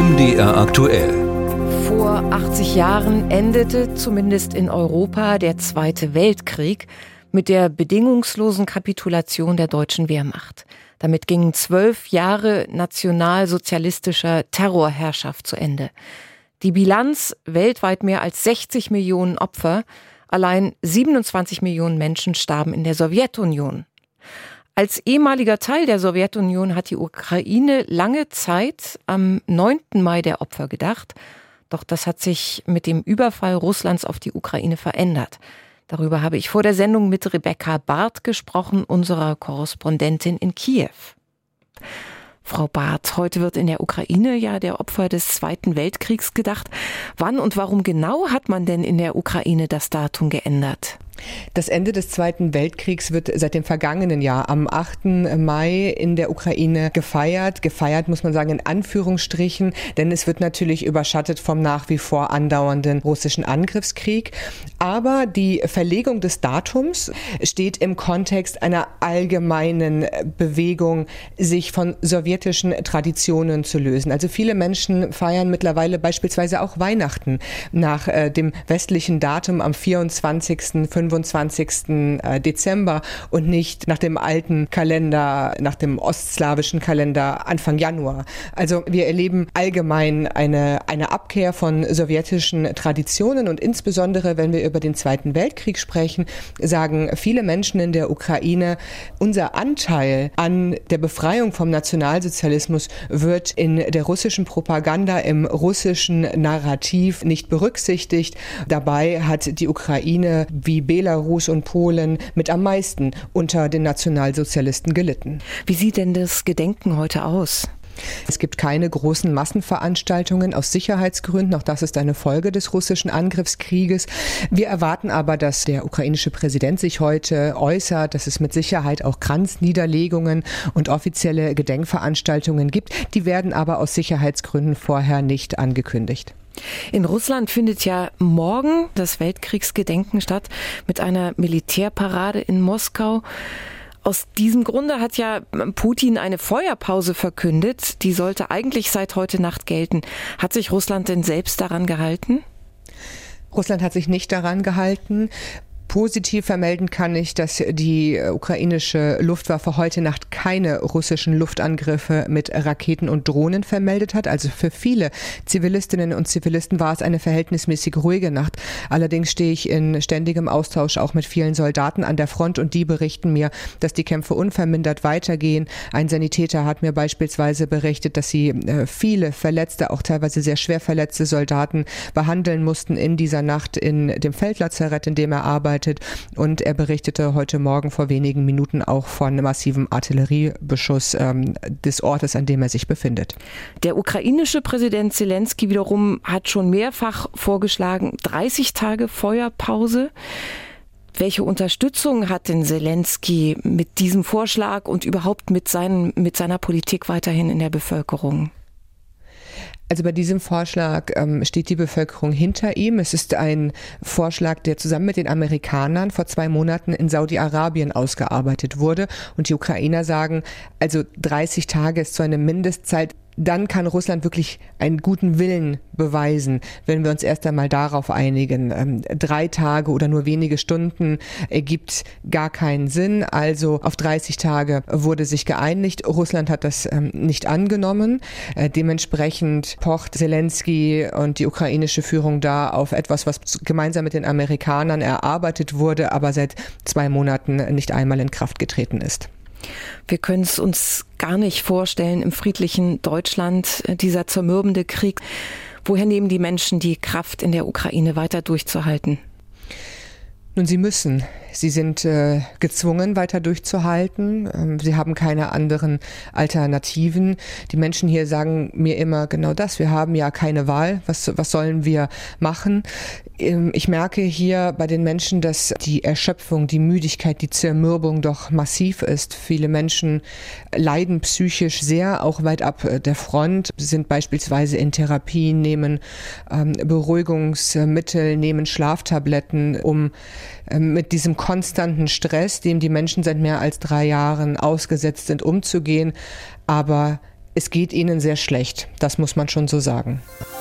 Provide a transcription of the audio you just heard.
MDR aktuell. Vor 80 Jahren endete zumindest in Europa der Zweite Weltkrieg mit der bedingungslosen Kapitulation der deutschen Wehrmacht. Damit gingen 12 Jahre nationalsozialistischer Terrorherrschaft zu Ende. Die Bilanz: weltweit mehr als 60 Millionen Opfer, allein 27 Millionen Menschen starben in der Sowjetunion. Als ehemaliger Teil der Sowjetunion hat die Ukraine lange Zeit am 9. Mai der Opfer gedacht. Doch das hat sich mit dem Überfall Russlands auf die Ukraine verändert. Darüber habe ich vor der Sendung mit Rebecca Barth gesprochen, unserer Korrespondentin in Kiew. Frau Barth, heute wird in der Ukraine ja der Opfer des Zweiten Weltkriegs gedacht. Wann und warum genau hat man denn in der Ukraine das Datum geändert? Das Ende des Zweiten Weltkriegs wird seit dem vergangenen Jahr am 8. Mai in der Ukraine gefeiert. Gefeiert muss man sagen in Anführungsstrichen, denn es wird natürlich überschattet vom nach wie vor andauernden russischen Angriffskrieg. Aber die Verlegung des Datums steht im Kontext einer allgemeinen Bewegung, sich von sowjetischen Traditionen zu lösen. Also viele Menschen feiern mittlerweile beispielsweise auch Weihnachten nach dem westlichen Datum am 24. 25. Dezember und nicht nach dem alten Kalender, nach dem ostslawischen Kalender Anfang Januar. Also wir erleben allgemein eine Abkehr von sowjetischen Traditionen und insbesondere, wenn wir über den Zweiten Weltkrieg sprechen, sagen viele Menschen in der Ukraine, unser Anteil an der Befreiung vom Nationalsozialismus wird in der russischen Propaganda, im russischen Narrativ nicht berücksichtigt. Dabei hat die Ukraine wie Belarus und Polen mit am meisten unter den Nationalsozialisten gelitten. Wie sieht denn das Gedenken heute aus? Es gibt keine großen Massenveranstaltungen aus Sicherheitsgründen. Auch das ist eine Folge des russischen Angriffskrieges. Wir erwarten aber, dass der ukrainische Präsident sich heute äußert, dass es mit Sicherheit auch Kranzniederlegungen und offizielle Gedenkveranstaltungen gibt. Die werden aber aus Sicherheitsgründen vorher nicht angekündigt. In Russland findet ja morgen das Weltkriegsgedenken statt mit einer Militärparade in Moskau. Aus diesem Grunde hat ja Putin eine Feuerpause verkündet. Die sollte eigentlich seit heute Nacht gelten. Hat sich Russland denn selbst daran gehalten? Russland hat sich nicht daran gehalten. Positiv vermelden kann ich, dass die ukrainische Luftwaffe heute Nacht keine russischen Luftangriffe mit Raketen und Drohnen vermeldet hat. Also für viele Zivilistinnen und Zivilisten war es eine verhältnismäßig ruhige Nacht. Allerdings stehe ich in ständigem Austausch auch mit vielen Soldaten an der Front und die berichten mir, dass die Kämpfe unvermindert weitergehen. Ein Sanitäter hat mir beispielsweise berichtet, dass sie viele verletzte, auch teilweise sehr schwer verletzte Soldaten behandeln mussten in dieser Nacht in dem Feldlazarett, in dem er arbeitet. Und er berichtete heute Morgen vor wenigen Minuten auch von massivem Artilleriebeschuss des Ortes, an dem er sich befindet. Der ukrainische Präsident Zelensky wiederum hat schon mehrfach vorgeschlagen, 30 Tage Feuerpause. Welche Unterstützung hat denn Zelensky mit diesem Vorschlag und überhaupt mit seiner Politik weiterhin in der Bevölkerung? Also bei diesem Vorschlag steht die Bevölkerung hinter ihm. Es ist ein Vorschlag, der zusammen mit den Amerikanern vor 2 Monaten in Saudi-Arabien ausgearbeitet wurde. Und die Ukrainer sagen, also 30 Tage ist so eine Mindestzeit. Dann kann Russland wirklich einen guten Willen beweisen, wenn wir uns erst einmal darauf einigen. 3 Tage oder nur wenige Stunden ergibt gar keinen Sinn. Also auf 30 Tage wurde sich geeinigt. Russland hat das nicht angenommen. Dementsprechend pocht Zelensky und die ukrainische Führung da auf etwas, was gemeinsam mit den Amerikanern erarbeitet wurde, aber seit 2 Monaten nicht einmal in Kraft getreten ist. Wir können es uns gar nicht vorstellen, im friedlichen Deutschland, dieser zermürbende Krieg. Woher nehmen die Menschen die Kraft, in der Ukraine weiter durchzuhalten? Nun, sie müssen. Sie sind gezwungen, weiter durchzuhalten. Sie haben keine anderen Alternativen. Die Menschen hier sagen mir immer genau das. Wir haben ja keine Wahl. Was sollen wir machen? Ich merke hier bei den Menschen, dass die Erschöpfung, die Müdigkeit, die Zermürbung doch massiv ist. Viele Menschen leiden psychisch sehr, auch weit ab der Front, sind beispielsweise in Therapie, nehmen Beruhigungsmittel, nehmen Schlaftabletten, um mit diesem konstanten Stress, dem die Menschen seit mehr als 3 Jahren ausgesetzt sind, umzugehen. Aber es geht ihnen sehr schlecht. Das muss man schon so sagen.